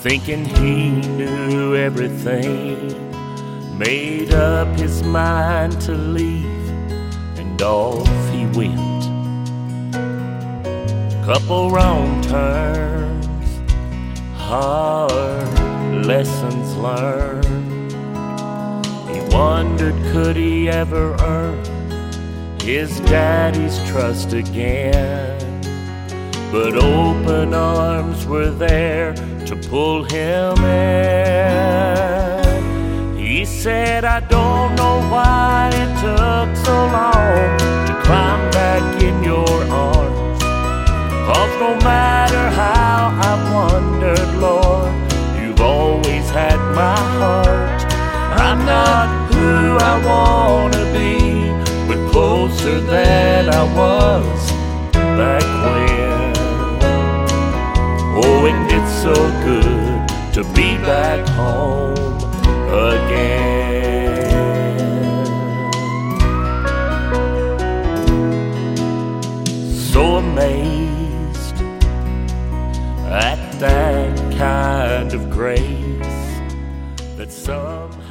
thinking he knew everything, made up his mind to leave, and off he went. Couple wrong turns, hard lessons learned. He wondered, could he ever earn his daddy's trust again? But open arms were there to pull him in. He said, I don't know why it took so long to climb back in your arms, 'cause no matter how I've wondered, Lord, you've always had my heart. I'm not who I wanna be, but closer than I was back when. Oh, and it's so good to be back home again. So amazed at that kind of grace that somehow